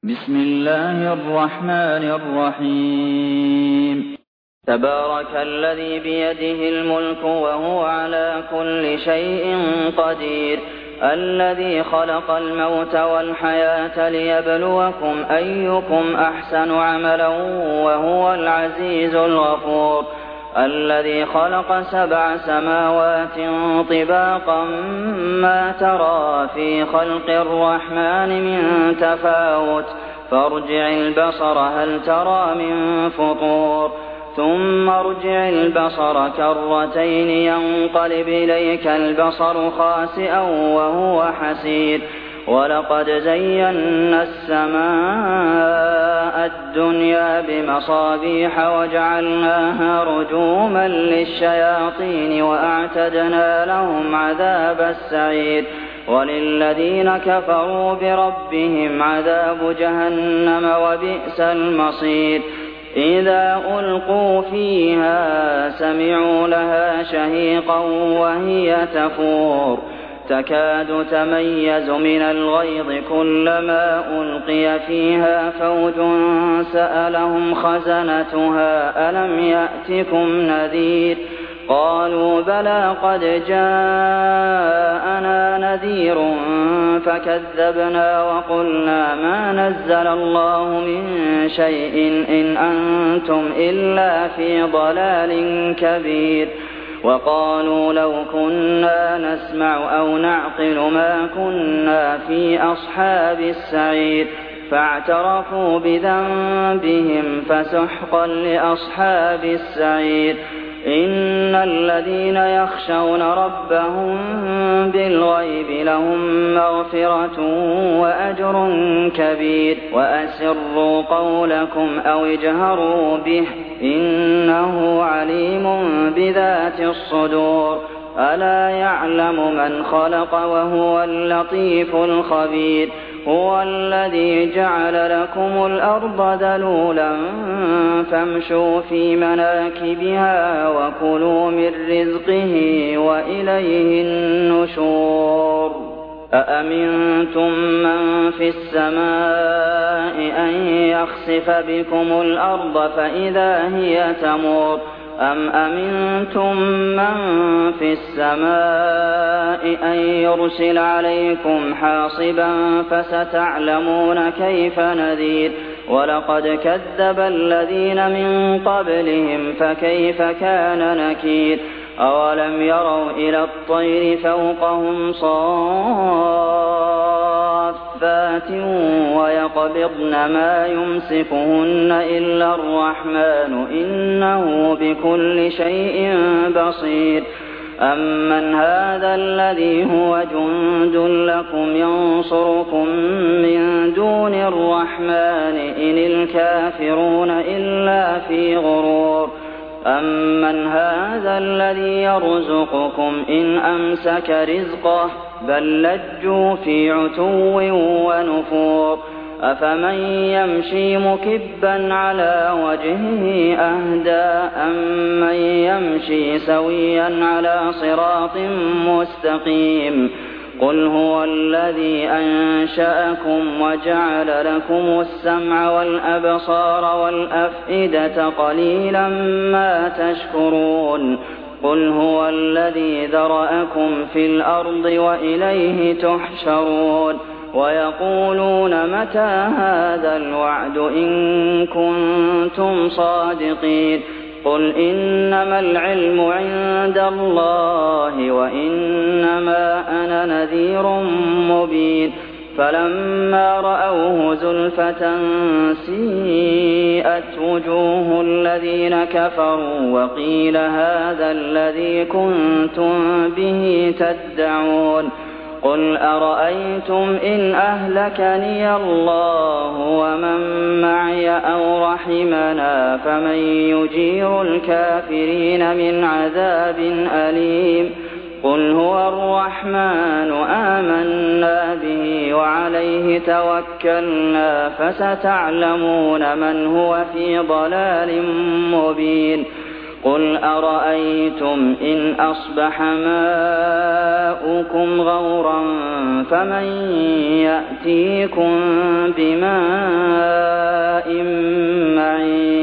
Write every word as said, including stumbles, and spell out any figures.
بسم الله الرحمن الرحيم تبارك الذي بيده الملك وهو على كل شيء قدير الذي خلق الموت والحياة ليبلوكم أيكم أحسن عملا وهو العزيز الغفور الذي خلق سبع سماوات طباقا ما ترى في خلق الرحمن من تفاوت فارجع البصر هل ترى من فطور ثم ارجع البصر كرتين ينقلب إليك البصر خاسئا وهو حسير ولقد زينا السماء الدنيا بمصابيح وجعلناها رجوما للشياطين وأعتدنا لهم عذاب السعير وللذين كفروا بربهم عذاب جهنم وبئس المصير إذا ألقوا فيها سمعوا لها شهيقا وهي تفور تكاد تميز من الغيظ كلما ألقي فيها فوج سألهم خزنتها ألم يأتكم نذير قالوا بلى قد جاءنا نذير فكذبنا وقلنا ما نزل الله من شيء إن أنتم إلا في ضلال كبير وقالوا لو كنا نسمع أو نعقل ما كنا في أصحاب السعير فاعترفوا بذنبهم فسحقا لأصحاب السعير إن الذين يخشون ربهم بالغيب لهم مغفرة وأجر كبير وأسروا قولكم أو اجهروا به إنه عليم بذات الصدور ألا يعلم من خلق وهو اللطيف الخبير هو الذي جعل لكم الأرض ذلولا فامشوا في مناكبها وكلوا من رزقه وإليه النشور أأمنتم من في السماء أن يخسف بكم الأرض فإذا هي تمور أم أمنتم من في السماء أن يرسل عليكم حاصبا فستعلمون كيف نذير ولقد كذب الذين من قبلهم فكيف كان نكير أولم يروا إلى الطير فوقهم صافات ويقبضن ما يمسكهن إلا الرحمن إنه بكل شيء بصير أمن هذا الذي هو جند لكم ينصركم من دون الرحمن إن الكافرون إلا في غرور أمن هذا الذي يرزقكم إن أمسك رزقه بل لجوا في عتو ونفور أفمن يمشي مكبا على وجهه أهدى أمن يمشي سويا على صراط مستقيم قل هو الذي أنشأكم وجعل لكم السمع والأبصار والأفئدة قليلا ما تشكرون قل هو الذي ذرأكم في الأرض وإليه تحشرون ويقولون متى هذا الوعد إن كنتم صادقين قل إنما العلم عند الله وإنما أنا نذير مبين فلما رأوه زلفة سيئت وجوه الذين كفروا وقيل هذا الذي كنتم به تدعون قل أرأيتم إن أهلكني الله ومن معي أو رحمنا فمن يجير الكافرين من عذاب أليم قل هو الرحمن آمنا به وعليه توكلنا فستعلمون من هو في ضلال مبين قُلْ أَرَأَيْتُمْ إِنْ أَصْبَحَ مَاؤُكُمْ غَوْرًا فَمَن يَأْتِيكُم بِمَاءٍ مَّعِينٍ